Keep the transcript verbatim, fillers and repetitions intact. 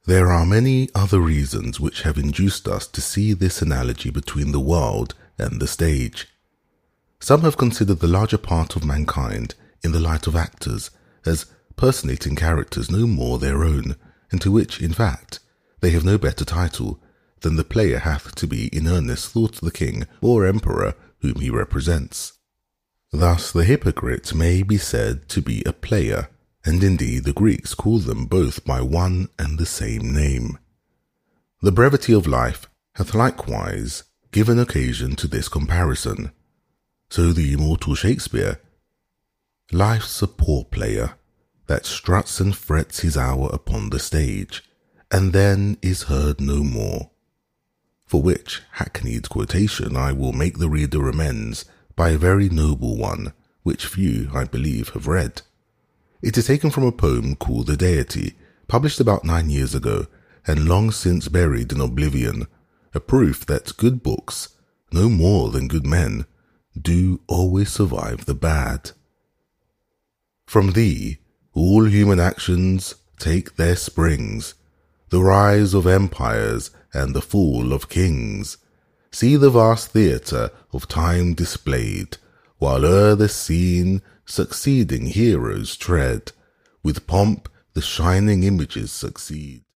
There are many other reasons which have induced us to see this analogy between the world and the stage. Some have considered the larger part of mankind in the light of actors as personating characters no more their own, and to which, in fact, they have no better title than the player hath to be in earnest thought the king or emperor whom he represents. Thus the hypocrite may be said to be a player, and indeed the Greeks call them both by one and the same name. The brevity of life hath likewise given occasion to this comparison. So the immortal Shakespeare, life's a poor player, that struts and frets his hour upon the stage, and then is heard no more. For which hackneyed quotation I will make the reader amends by a very noble one, which few, I believe, have read. It is taken from a poem called The Deity, published about nine years ago, and long since buried in oblivion, a proof that good books, no more than good men, do always survive the bad. From thee all human actions take their springs, the rise of empires and the fall of kings. See the vast theatre of time displayed, while o'er the scene succeeding heroes tread, with pomp the shining images succeed.